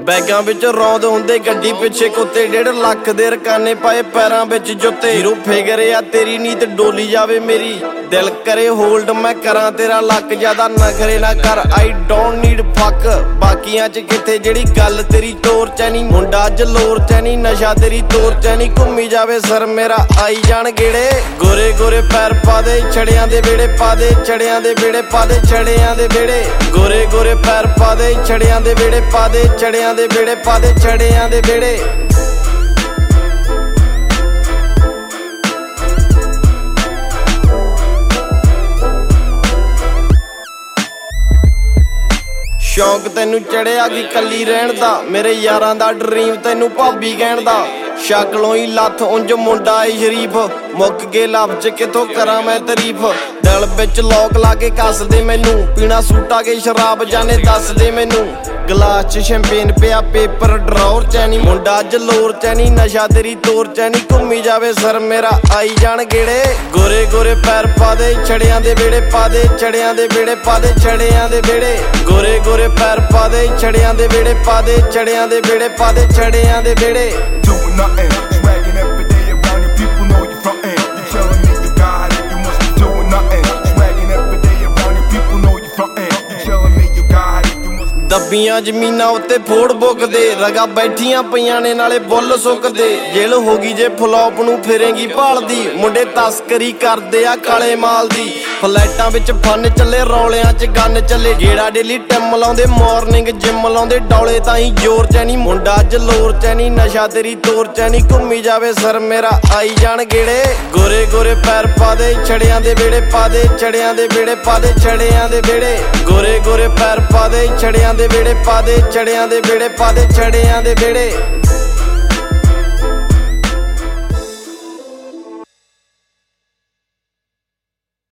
बैगां विच रौंद हुंदे गड्डी पिछे कुत्ते 1.5 लाख दे रकाने पाए पैरां विच जुत्ते हीरो फिगर आ तेरी नीत डोली जावे मेरी दिल करे होल्ड मैं करां तेरा लक ज्यादा नखरे ना कर आई डोंट नीड फक बाकियां च किथे जेड़ी गल तेरी तोर च नहीं मुंडा जलोर च नहीं नशा तेरी तोर च नहीं घूमी जावे सर मेरा आई जान गेड़े गोरे गोरे पैर पा दे छड़ियां दे वेड़े पा दे छड़ियां दे वेड़े पा दे छड़ियां दे वेड़े गोरे गोरे पैर पा दे छड़ियां दे वेड़े पा दे छड़ियां दे वेड़े पा दे छड़ियां दे वेड़े शौक तैनू चढ़िया कि कली रहन दा मेरे यारां दा ड्रीम तैनू भाभी कहण दा शक्लों ही लत्थ उंज मुंडा है शरीफ मुक के लफ्ज किथों करा मैं तारीफ दिल विच लॉक ला के कस दे मैनू पीना सूटा के शराब जाने दस दे मैनू गलास च शैंपेन पिया पेपर ड्रॉर च नहीं मुंडा जलोर च नहीं नशा तेरी तोर च नहीं घूमी जावे सर मेरा आई जान गेड़े गोरे गोरे पैर पा दे छड़ियां दे वेड़े पा दे छड़ियां दे वेड़े पा दे छड़ियां दे वेड़े गोरे गोरे पैर पा दे छड़ियां दे वेड़े पा दे छड़ियां दे वेड़े पा दे छड़ियां दे वेड़े Doing nothing, swagging every day around your people know you frontin'. You telling me you got it, you must be doing nothing. Swagging every day around your people know you frontin'. You telling me you got it, you must be ਦੱਬੀਆਂ ਜ਼ਮੀਨਾਂ ਉੱਤੇ ਫੋੜ ਬੁੱਕਦੇ ਰਗਾ ਬੈਠੀਆਂ ਪਈਆਂ ਨੇ ਨਾਲੇ ਬੁੱਲ ਸੁੱਕਦੇ ਜੇਲ੍ਹ ਹੋ ਗਈ ਜੇ ਫਲੌਪ ਨੂੰ ਫਿਰੇਂਗੀ ਭਾਲਦੀ ਮੁੰਡੇ ਤਸਕਰੀ ਕਰਦੇ ਆ ਕਾਲੇ ਮਾਲ ਦੀ ਫਲੈਟਾਂ ਵਿੱਚ ਫਨ ਚੱਲੇ ਰੌਲਿਆਂ 'ਚ ਗੰਨ ਚੱਲੇ ਜਿਹੜਾ ਡੇਲੀ ਟਿਮ ਲਾਉਂਦੇ ਮਾਰਨਿੰਗ ਜਿਮ ਲਾਉਂਦੇ ਡੌਲੇ ਤਾਂ ਹੀ ਜ਼ੋਰ 'ਚ ਨਹੀਂ ਮੁੰਡਾ ਜਲੋਰ 'ਚ ਨਹੀਂ ਨਸ਼ਾ ਤੇਰੀ ਤੋਰ 'ਚ ਨਹੀਂ ਘੁੰਮੀ ਜਾਵੇ ਸਰ ਮੇਰਾ ਆਈ ਜਾਣ ਗੇੜੇ ਗੋਰੇ ਗੋਰੇ ਪੈਰ ਪਾ ਦੇ ਛੜਿਆਂ ਦੇ ਵੇੜੇ ਪਾ ਦੇ ਛੜਿਆਂ ਦੇ ਵੇੜੇ ਪਾ ਦੇ ਛੜਿਆਂ ਦੇ ਵੇੜੇ ਗੋਰੇ ਗੋਰੇ ਪੈਰ ਪਾ ਦੇ ਛੜਿਆਂ ਦੇ ਵੇੜੇ ਪਾ ਦੇ ਛੜਿਆਂ ਦੇ ਵੇੜੇ ਪਾ ਦੇ ਛੜਿਆਂ ਦੇ ਵੇੜੇ